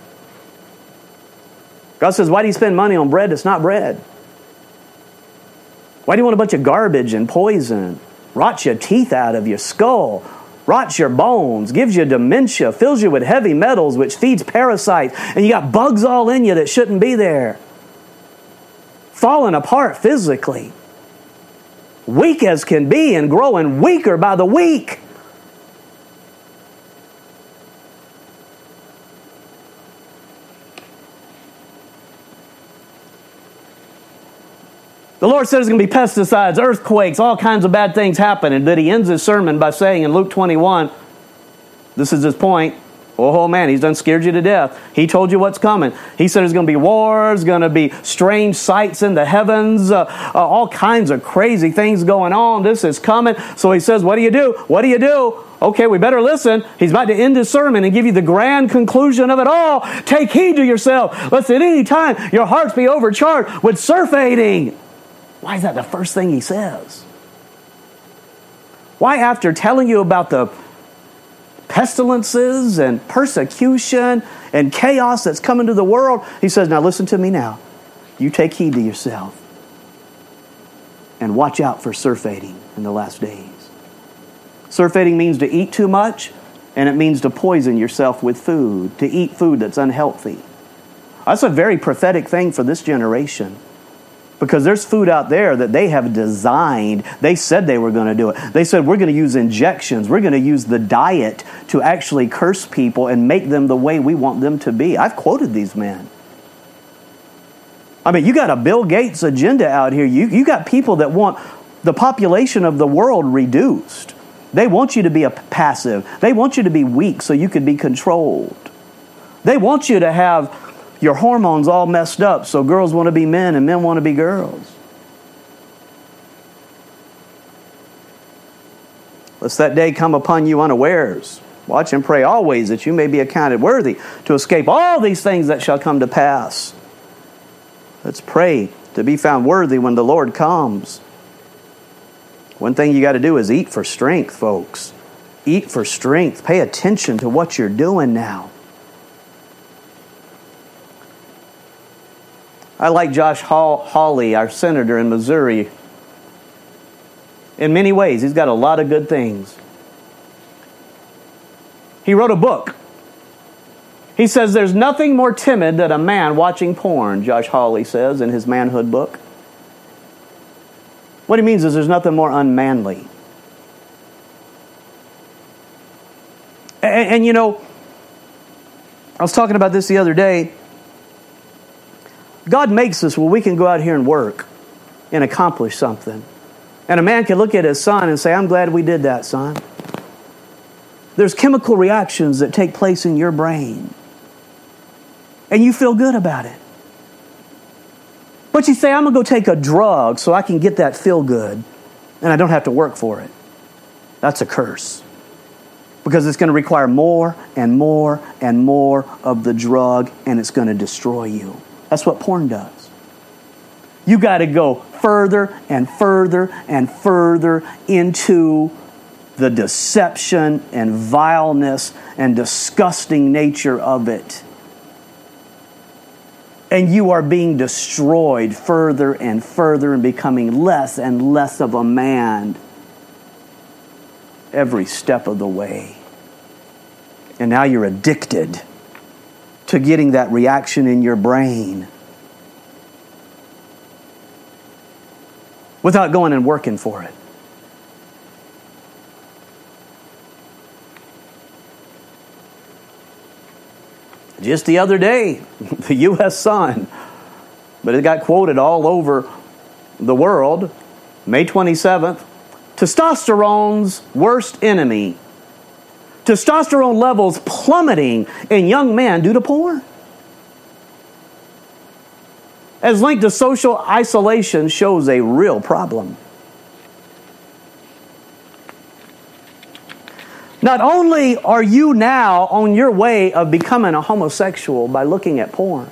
God says, why do you spend money on bread that's not bread? Why do you want a bunch of garbage and poison? Rots your teeth out of your skull. Rots your bones, gives you dementia, fills you with heavy metals, which feeds parasites, and you got bugs all in you that shouldn't be there. Falling apart physically. Weak as can be and growing weaker by the week. The Lord said there's going to be pesticides, earthquakes, all kinds of bad things happen. And that he ends his sermon by saying in Luke twenty-one, this is his point. Oh man, he's done scared you to death. He told you what's coming. He said there's going to be wars, going to be strange sights in the heavens, uh, uh, all kinds of crazy things going on. This is coming. So he says, what do you do? What do you do? Okay, we better listen. He's about to end his sermon and give you the grand conclusion of it all. Take heed to yourself, lest at any time your hearts be overcharged with surfeiting. Why is that the first thing he says? Why, after telling you about the pestilences and persecution and chaos that's coming to the world, he says, now listen to me now. You take heed to yourself and watch out for surfeiting in the last days. Surfeiting means to eat too much, and it means to poison yourself with food, to eat food that's unhealthy. That's a very prophetic thing for this generation. Because there's food out there that they have designed. They said they were going to do it. They said, we're going to use injections. We're going to use the diet to actually curse people and make them the way we want them to be. I've quoted these men. I mean, you got a Bill Gates agenda out here. You, you got people that want the population of the world reduced. They want you to be a passive. They want you to be weak so you could be controlled. They want you to have your hormones all messed up, so girls want to be men and men want to be girls. Lest that day come upon you unawares. Watch and pray always that you may be accounted worthy to escape all these things that shall come to pass. Let's pray to be found worthy when the Lord comes. One thing you got to do is eat for strength, folks. Eat for strength. Pay attention to what you're doing now. I like Josh Hawley, our senator in Missouri. In many ways, he's got a lot of good things. He wrote a book. He says there's nothing more timid than a man watching porn, Josh Hawley says in his manhood book. What he means is there's nothing more unmanly. And, and you know, I was talking about this the other day. God makes us where we can go out here and work and accomplish something. And a man can look at his son and say, I'm glad we did that, son. There's chemical reactions that take place in your brain. And you feel good about it. But But you say, I'm going to go take a drug so I can get that feel good and I don't have to work for it. That's a curse. Because it's going to require more and more and more of the drug, and it's going to destroy you. That's what porn does. You got to go further and further and further into the deception and vileness and disgusting nature of it. And you are being destroyed further and further and becoming less and less of a man every step of the way. And now you're addicted to getting that reaction in your brain without going and working for it. Just the other day, the U S Sun, but it got quoted all over the world, May twenty-seventh, testosterone's worst enemy. Testosterone levels plummeting in young men due to porn. As linked to social isolation shows a real problem. Not only are you now on your way of becoming a homosexual by looking at porn,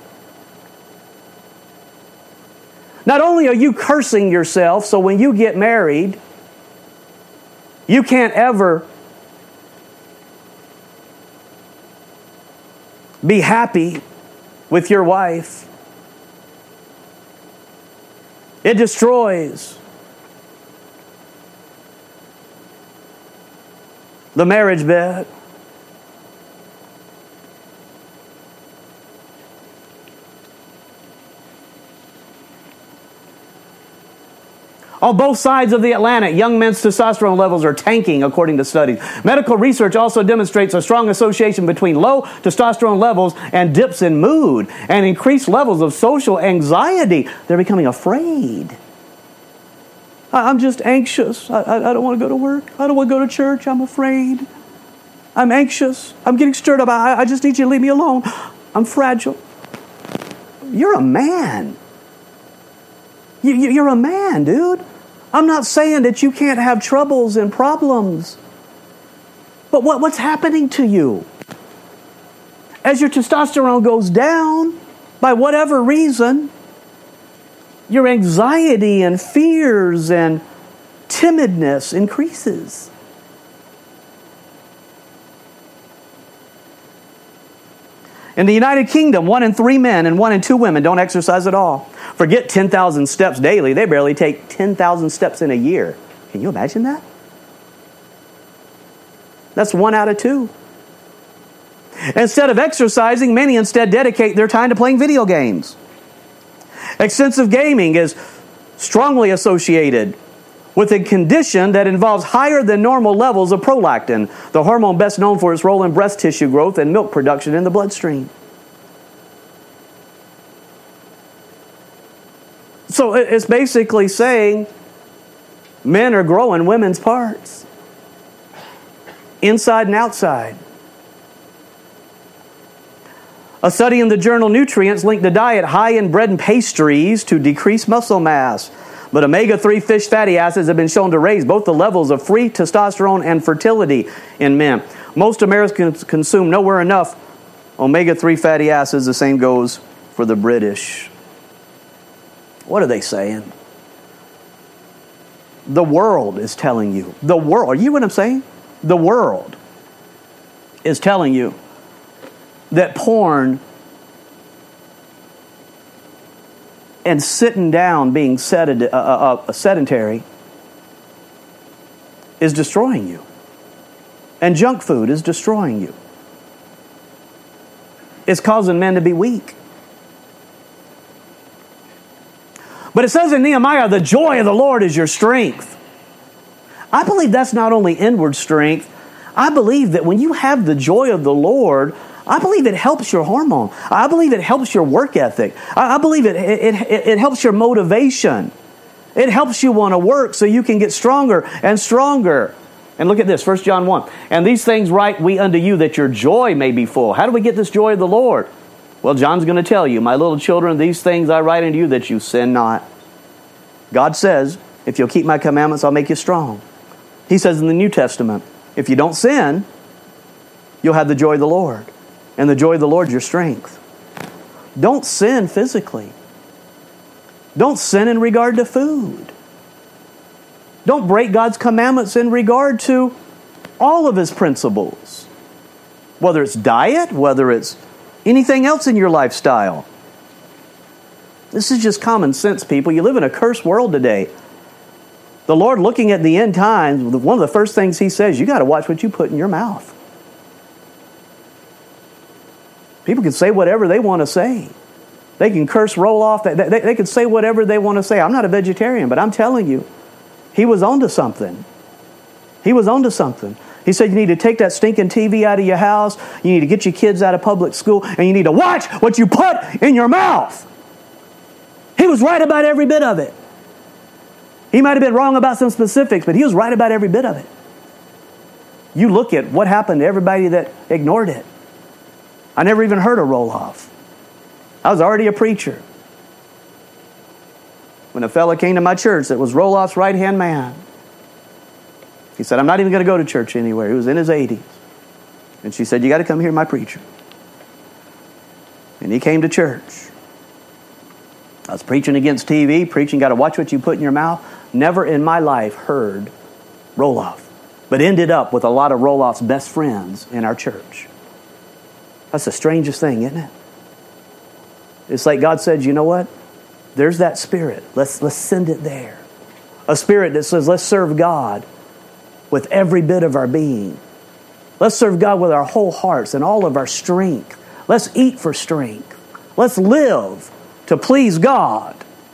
not only are you cursing yourself so when you get married, you can't ever be happy with your wife. It destroys the marriage bed. On both sides of the Atlantic, young men's testosterone levels are tanking, according to studies. Medical research also demonstrates a strong association between low testosterone levels and dips in mood and increased levels of social anxiety. They're becoming afraid. I'm just anxious. I, I, I don't want to go to work. I don't want to go to church. I'm afraid. I'm anxious. I'm getting stirred up. I, I just need you to leave me alone. I'm fragile. You're a man. You, you, you're a man, dude. I'm not saying that you can't have troubles and problems. But what, what's happening to you? As your testosterone goes down, by whatever reason, your anxiety and fears and timidness increases. In the United Kingdom, one in three men and one in two women don't exercise at all. Forget ten thousand steps daily. They barely take ten thousand steps in a year. Can you imagine that? That's one out of two. Instead of exercising, many instead dedicate their time to playing video games. Extensive gaming is strongly associated with a condition that involves higher than normal levels of prolactin, the hormone best known for its role in breast tissue growth and milk production in the bloodstream. So it's basically saying men are growing women's parts, inside and outside. A study in the journal Nutrients linked the diet high in bread and pastries to decrease muscle mass. But omega three fish fatty acids have been shown to raise both the levels of free testosterone and fertility in men. Most Americans consume nowhere enough omega three fatty acids. The same goes for the British. What are they saying? The world is telling you. The world. Are you what I'm saying? The world is telling you that porn and sitting down, being sedent, uh, uh, uh, sedentary, is destroying you. And junk food is destroying you. It's causing men to be weak. But it says in Nehemiah, the joy of the Lord is your strength. I believe that's not only inward strength. I believe that when you have the joy of the Lord, I believe it helps your hormone. I believe it helps your work ethic. I believe it, it, it, it helps your motivation. It helps you want to work so you can get stronger and stronger. And look at this, First John one. And these things write we unto you that your joy may be full. How do we get this joy of the Lord? Well, John's going to tell you, my little children, these things I write unto you that you sin not. God says, if you'll keep my commandments, I'll make you strong. He says in the New Testament, if you don't sin, you'll have the joy of the Lord. And the joy of the Lord is your strength. Don't sin physically. Don't sin in regard to food. Don't break God's commandments in regard to all of His principles. Whether it's diet, whether it's anything else in your lifestyle. This is just common sense, people. You live in a cursed world today. The Lord, looking at the end times, one of the first things He says, you got to watch what you put in your mouth. People can say whatever they want to say. They can curse, roll off. They, they, they can say whatever they want to say. I'm not a vegetarian, but I'm telling you, He was onto something. He was onto something. He said you need to take that stinking T V out of your house. You need to get your kids out of public school. And you need to watch what you put in your mouth. He was right about every bit of it. He might have been wrong about some specifics, but He was right about every bit of it. You look at what happened to everybody that ignored it. I never even heard a roll-off. I was already a preacher when a fella came to my church that was roll-off's right-hand man. He said, I'm not even going to go to church anywhere. He was in his eighties. And she said, you got to come hear my preacher. And he came to church. I was preaching against T V, preaching got to watch what you put in your mouth. Never in my life heard roll-off, but ended up with a lot of roll-off's best friends in our church. That's the strangest thing, isn't it? It's like God said, you know what? There's that spirit. Let's, let's send it there. A spirit that says, let's serve God with every bit of our being. Let's serve God with our whole hearts and all of our strength. Let's eat for strength. Let's live to please God.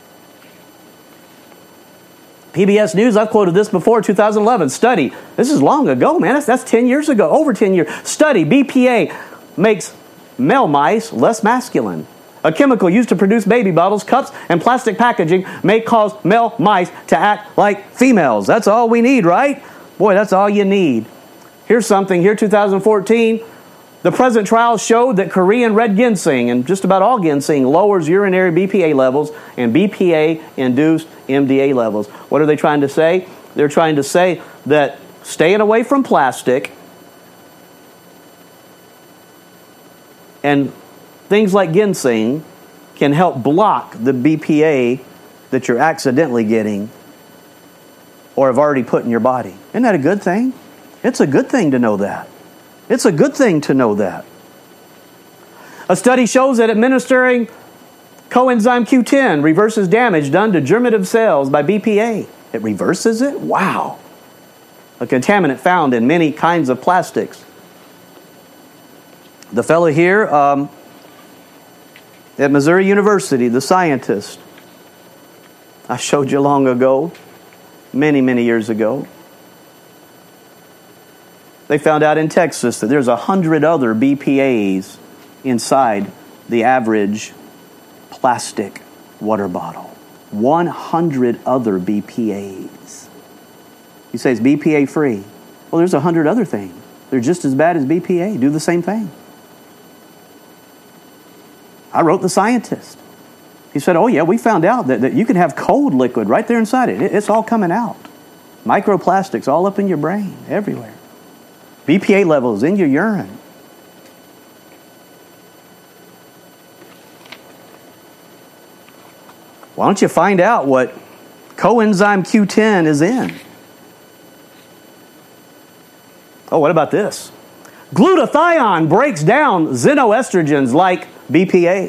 P B S News, I've quoted this before, two thousand eleven, study. This is long ago, man. That's, that's ten years ago, over ten years. Study, B P A makes male mice less masculine. A chemical used to produce baby bottles, cups, and plastic packaging may cause male mice to act like females. That's all we need, right? Boy, that's all you need. Here's something. Here, two thousand fourteen, the present trials showed that Korean red ginseng, and just about all ginseng, lowers urinary B P A levels and B P A-induced M D A levels. What are they trying to say? They're trying to say that staying away from plastic and things like ginseng can help block the B P A that you're accidentally getting or have already put in your body. Isn't that a good thing? It's a good thing to know that. It's a good thing to know that. A study shows that administering coenzyme Q ten reverses damage done to germinative cells by B P A. It reverses it? Wow. A contaminant found in many kinds of plastics. The fellow here um, at Missouri University, the scientist I showed you long ago, many, many years ago, they found out in Texas that there's a hundred other B P As inside the average plastic water bottle. one hundred other B P As. You say it's B P A free. Well, there's a hundred other things. They're just as bad as B P A. Do the same thing. I wrote the scientist. He said, oh yeah, we found out that, that you can have cold liquid right there inside it. it. It's all coming out. Microplastics all up in your brain, everywhere. B P A levels in your urine. Why don't you find out what coenzyme Q ten is in? Oh, what about this? Glutathione breaks down xenoestrogens like B P A.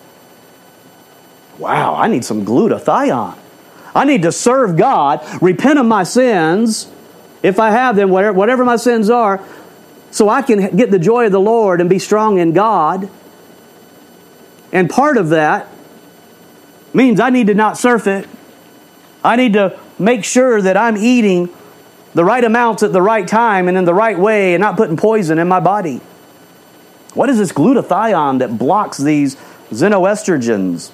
Wow, I need some glutathione. I need to serve God, repent of my sins, if I have them, whatever, whatever my sins are, so I can get the joy of the Lord and be strong in God. And part of that means I need to not surf it. I need to make sure that I'm eating the right amounts at the right time and in the right way and not putting poison in my body. What is this glutathione that blocks these xenoestrogens?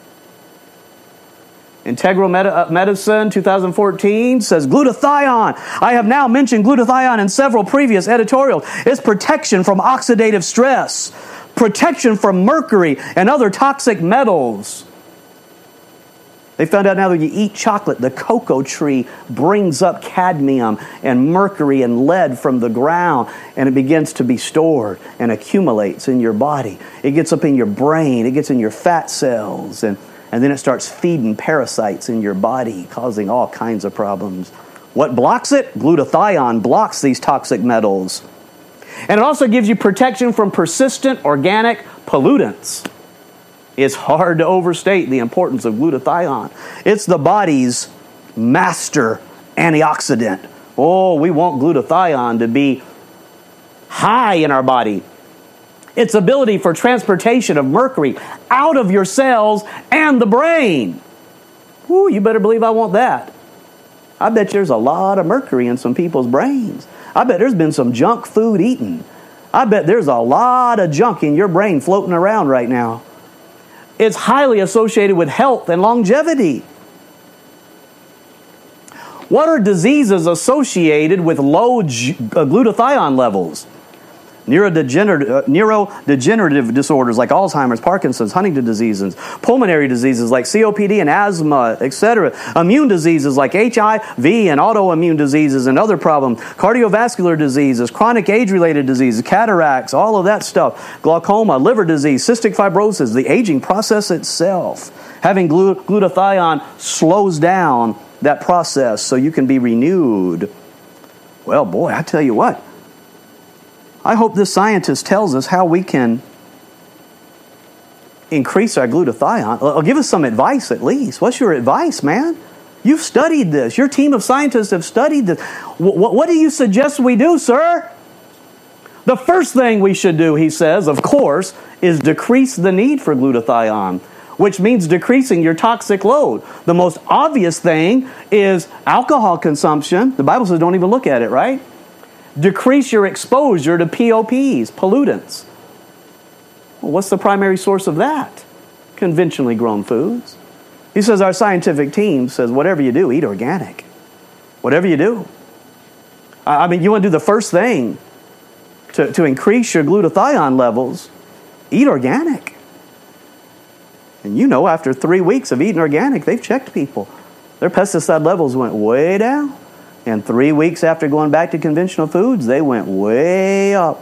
Integral Medicine twenty fourteen says glutathione. I have now mentioned glutathione in several previous editorials. It's protection from oxidative stress, protection from mercury and other toxic metals. They found out now that you eat chocolate, the cocoa tree brings up cadmium and mercury and lead from the ground, and it begins to be stored and accumulates in your body. It gets up in your brain, it gets in your fat cells, and, and then it starts feeding parasites in your body, causing all kinds of problems. What blocks it? Glutathione blocks these toxic metals. And it also gives you protection from persistent organic pollutants. It's hard to overstate the importance of glutathione. It's the body's master antioxidant. Oh, we want glutathione to be high in our body. Its ability for transportation of mercury out of your cells and the brain. Ooh, you better believe I want that. I bet there's a lot of mercury in some people's brains. I bet there's been some junk food eaten. I bet there's a lot of junk in your brain floating around right now. It's highly associated with health and longevity. What are diseases associated with low g- uh, glutathione levels? Neurodegenerative, uh, neurodegenerative disorders like Alzheimer's, Parkinson's, Huntington diseases, pulmonary diseases like C O P D and asthma, et cetera. Immune diseases like H I V and autoimmune diseases and other problems, cardiovascular diseases, chronic age-related diseases, cataracts, all of that stuff, glaucoma, liver disease, cystic fibrosis, the aging process itself. Having glut- glutathione slows down that process so you can be renewed. Well, boy, I tell you what. I hope this scientist tells us how we can increase our glutathione. Well, give us some advice at least. What's your advice, man? You've studied this. Your team of scientists have studied this. What, what do you suggest we do, sir? The first thing we should do, he says, of course, is decrease the need for glutathione, which means decreasing your toxic load. The most obvious thing is alcohol consumption. The Bible says don't even look at it, right? Decrease your exposure to P O Ps, pollutants. Well, what's the primary source of that? Conventionally grown foods. He says our scientific team says whatever you do, eat organic. Whatever you do. I mean, you want to do the first thing to, to increase your glutathione levels, eat organic. And you know, after three weeks of eating organic, they've checked people. Their pesticide levels went way down. And three weeks after going back to conventional foods, they went way up.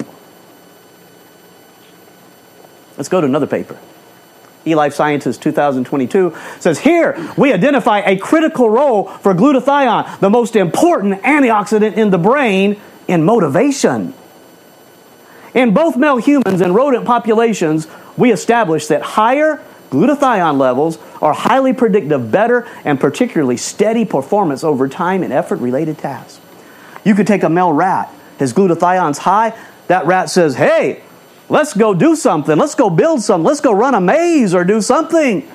Let's go to another paper. eLife Sciences two thousand twenty-two says, here we identify a critical role for glutathione, the most important antioxidant in the brain, in motivation. In both male humans and rodent populations, we established that higher glutathione levels are highly predictive of better and particularly steady performance over time in effort-related tasks. You could take a male rat, his glutathione's high, that rat says, hey, let's go do something, let's go build something, let's go run a maze or do something.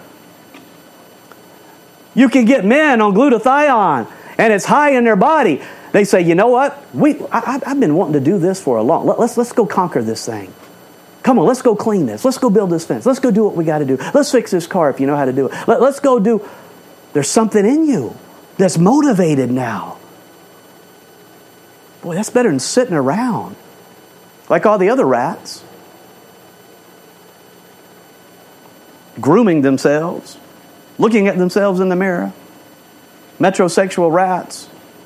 You can get men on glutathione and it's high in their body. They say, you know what, we I, I've been wanting to do this for a long, let's, let's go conquer this thing. Come on, let's go clean this. Let's go build this fence. Let's go do what we got to do. Let's fix this car if you know how to do it. Let, let's go do... There's something in you that's motivated now. Boy, that's better than sitting around like all the other rats. Grooming themselves. Looking at themselves in the mirror. Metrosexual rats.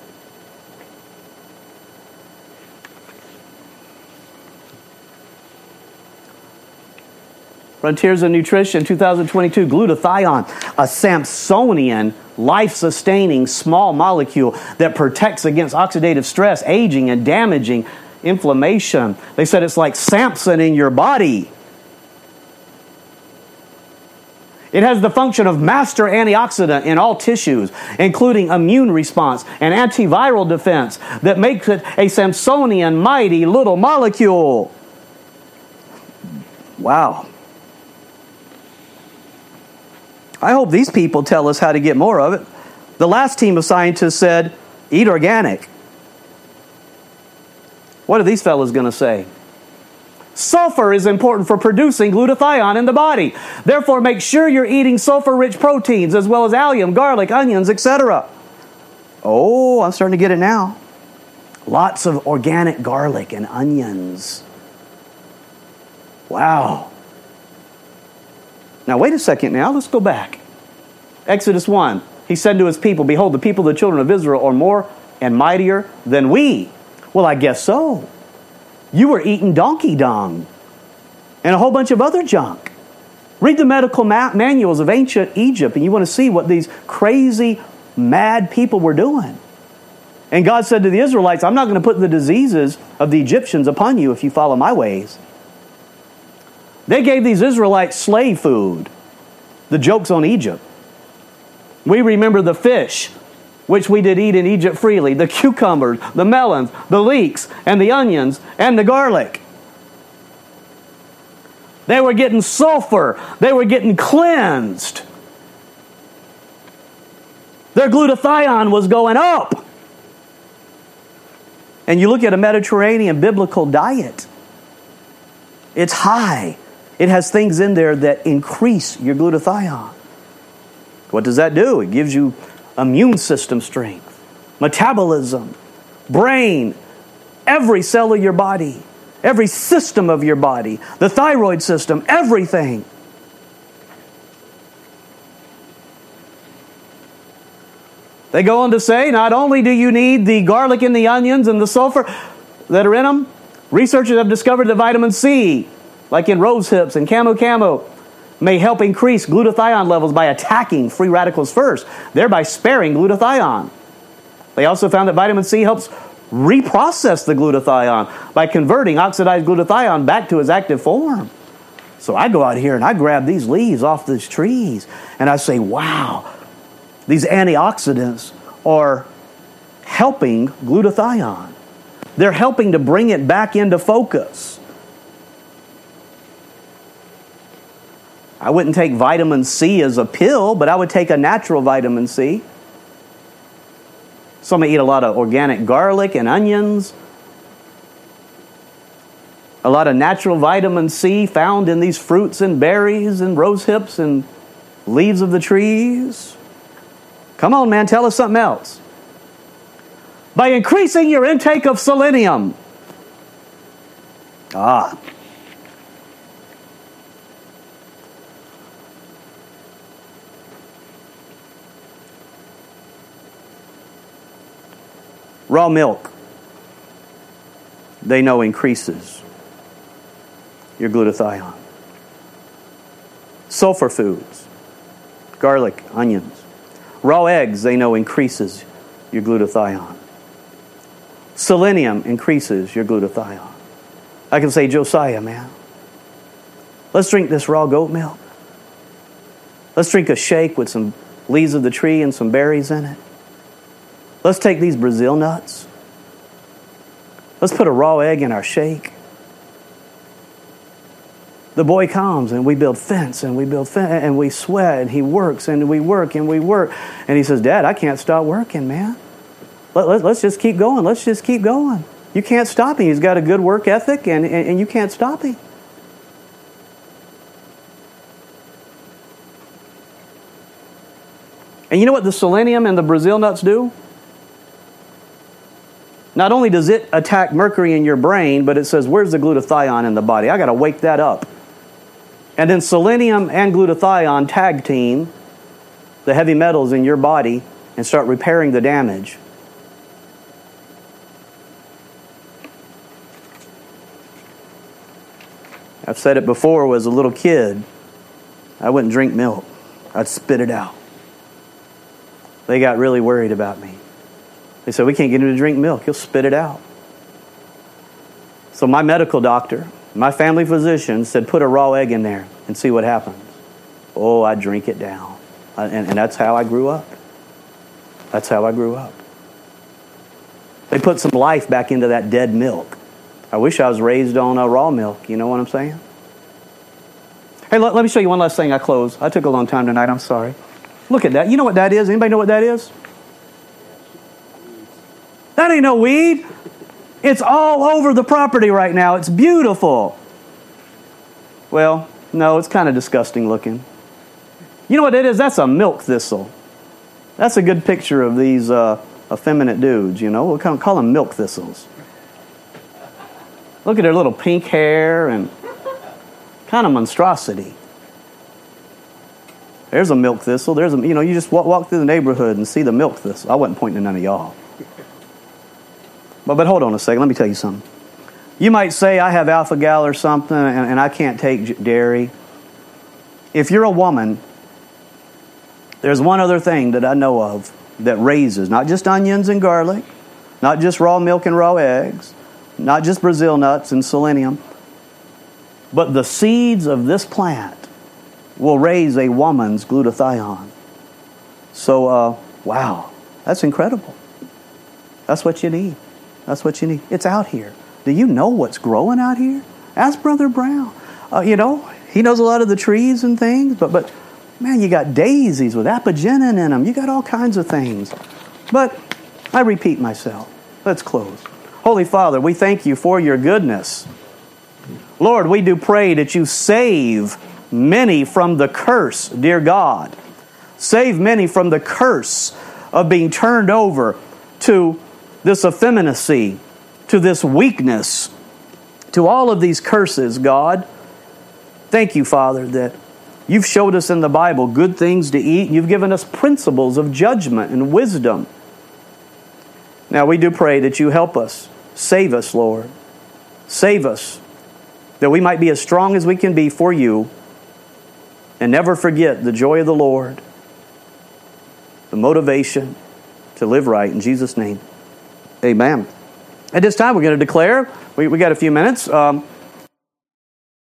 Frontiers of Nutrition, two thousand twenty-two, glutathione, a Samsonian, life-sustaining small molecule that protects against oxidative stress, aging, and damaging inflammation. They said it's like Samson in your body. It has the function of master antioxidant in all tissues, including immune response and antiviral defense that makes it a Samsonian mighty little molecule. Wow. I hope these people tell us how to get more of it. The last team of scientists said, eat organic. What are these fellows going to say? Sulfur is important for producing glutathione in the body. Therefore, make sure you're eating sulfur-rich proteins as well as allium, garlic, onions, et cetera. Oh, I'm starting to get it now. Lots of organic garlic and onions. Wow. Now, wait a second now. Let's go back. Exodus one. He said to his people, behold, the people of the children of Israel are more and mightier than we. Well, I guess so. You were eating donkey dung and a whole bunch of other junk. Read the medical ma- manuals of ancient Egypt, and you want to see what these crazy, mad people were doing. And God said to the Israelites, I'm not going to put the diseases of the Egyptians upon you if you follow my ways. They gave these Israelites slave food. The joke's on Egypt. We remember the fish, which we did eat in Egypt freely, the cucumbers, the melons, the leeks, and the onions, and the garlic. They were getting sulfur. They were getting cleansed. Their glutathione was going up. And you look at a Mediterranean biblical diet. It's high. It has things in there that increase your glutathione. What does that do? It gives you immune system strength, metabolism, brain, every cell of your body, every system of your body, the thyroid system, everything. They go on to say, not only do you need the garlic and the onions and the sulfur that are in them, researchers have discovered that vitamin C, like in rose hips and camo camo, may help increase glutathione levels by attacking free radicals first, thereby sparing glutathione. They also found that vitamin C helps reprocess the glutathione by converting oxidized glutathione back to its active form. So I go out here and I grab these leaves off these trees and I say, wow, these antioxidants are helping glutathione. They're helping to bring it back into focus. I wouldn't take vitamin C as a pill, but I would take a natural vitamin C. So I'm going to eat a lot of organic garlic and onions. A lot of natural vitamin C found in these fruits and berries and rose hips and leaves of the trees. Come on, man, tell us something else. By increasing your intake of selenium. Ah. Raw milk, they know increases your glutathione. Sulfur foods, garlic, onions. Raw eggs, they know increases your glutathione. Selenium increases your glutathione. I can say, Josiah, man, let's drink this raw goat milk. Let's drink a shake with some leaves of the tree and some berries in it. Let's take these Brazil nuts. Let's put a raw egg in our shake. The boy comes and we build fence and we build fence and we sweat and he works and we work and we work. And he says, Dad, I can't stop working, man. Let, let, let's just keep going. Let's just keep going. You can't stop him. He's got a good work ethic and, and, and you can't stop him. And you know what the selenium and the Brazil nuts do? Not only does it attack mercury in your brain, but it says, where's the glutathione in the body? I got to wake that up. And then selenium and glutathione tag team the heavy metals in your body and start repairing the damage. I've said it before, as a little kid, I wouldn't drink milk. I'd spit it out. They got really worried about me. They said, we can't get him to drink milk. He'll spit it out. So my medical doctor, my family physician said, put a raw egg in there and see what happens. Oh, I drink it down. And, and that's how I grew up. That's how I grew up. They put some life back into that dead milk. I wish I was raised on uh, raw milk. You know what I'm saying? Hey, let, let me show you one last thing. I close. I took a long time tonight. I'm sorry. Look at that. You know what that is? Anybody know what that is? That ain't no weed. It's all over the property right now. It's beautiful. Well, no, it's kind of disgusting looking. You know what it is? That's a milk thistle. That's a good picture of these uh, effeminate dudes, you know. We'll call, call them milk thistles. Look at their little pink hair and kind of monstrosity. There's a milk thistle. There's a, you know, you just walk, walk through the neighborhood and see the milk thistle. I wasn't pointing to none of y'all. But, but hold on a second. Let me tell you something. You might say, I have alpha-gal or something, and, and I can't take dairy. If you're a woman, there's one other thing that I know of that raises, not just onions and garlic, not just raw milk and raw eggs, not just Brazil nuts and selenium, but the seeds of this plant will raise a woman's glutathione. So, uh, wow, that's incredible. That's what you need. That's what you need. It's out here. Do you know what's growing out here? Ask Brother Brown. Uh, you know, he knows a lot of the trees and things, but, but man, you got daisies with apigenin in them. You got all kinds of things. But I repeat myself. Let's close. Holy Father, we thank you for your goodness. Lord, we do pray that you save many from the curse, dear God. Save many from the curse of being turned over to this effeminacy, to this weakness, to all of these curses, God. Thank you, Father, that you've showed us in the Bible good things to eat. You've given us principles of judgment and wisdom. Now we do pray that you help us. Save us, Lord. Save us, that we might be as strong as we can be for you and never forget the joy of the Lord, the motivation to live right. In Jesus' name, amen. At this time, we're going to declare, we, we got a few minutes. Um,